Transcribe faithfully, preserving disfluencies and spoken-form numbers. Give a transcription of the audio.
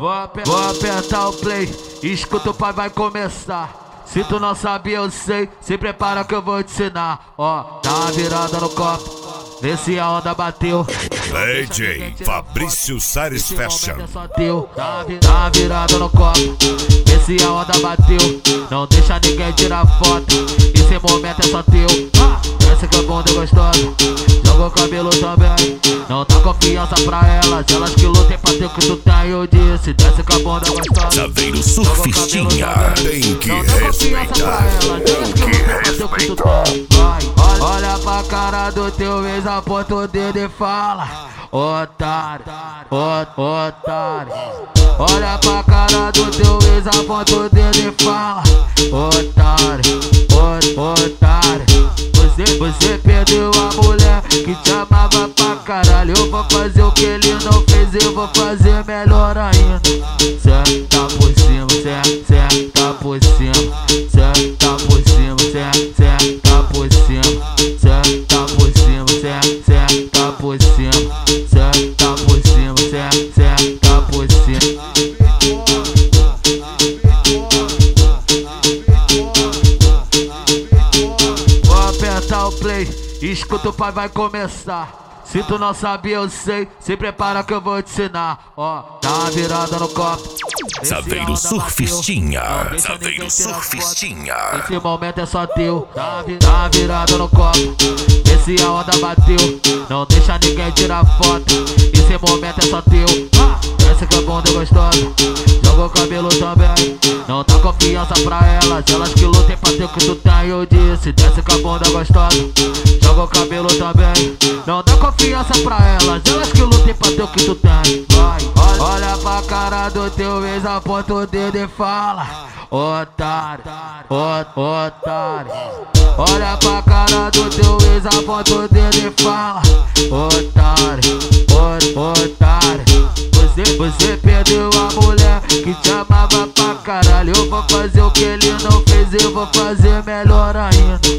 Vou, aper vou apertar o play, escuta o pai vai começar. Se tu não sabe eu sei, se prepara que eu vou te ensinar. Ó, dá uma virada no copo, vê se a onda bateu. D J Fabrício Sares Fashion. Dá uma virada no copo, vê se a onda bateu. Não deixa ninguém tirar foto, esse momento é só teu. Essa que é bom de gostosa, joga o cabelo também. Não dá confiança pra elas, elas que lutem pra ter o que tu tem. Eu disse, desce com a bunda gostosa. Saveiro Surfistinha, tem que respeitar, tem que respeitar. Olha pra cara do teu ex, aponta o dedo e fala: otário, ó, otário. Olha pra cara do teu ex, aponta o dedo e fala: otário, ó, otário. Você, você perdeu a mulher que te amava pra caralho. Eu vou fazer o que ele não fez, eu vou fazer melhor ainda. Senta por cima, senta, senta por cima, senta por cima, senta, senta por cima, senta por cima, senta, senta por cima, senta por cima, senta, senta por cima. Aperta o play, escuta o pai vai começar. Se tu não sabe eu sei, se prepara que eu vou te ensinar. Ó, dá uma virada no copo, Saveiro Surfistinha, Saveiro Surfistinha. Esse momento é só teu. Dá uma virada no copo, vê se a onda bateu. Não deixa ninguém tirar foto, esse momento é só teu. Essa que é bom de gostosa, joga o cabelo também. Não dá confiança pra elas, elas que lutem pra ter o que tu tem. Eu disse, desce com a bunda gostosa, joga o cabelo também. Não dá confiança pra elas, elas que lutem pra ter o que tu tem. Vai, olha pra cara do teu ex, aponta o dedo e fala: otário, ó, otário. Olha pra cara do teu ex, aponta o dedo e fala: otário, ó, otário. Você, você perdeu a mulher que te amava pra caralho. Eu vou fazer o que ele não fez, eu vou fazer melhor ainda.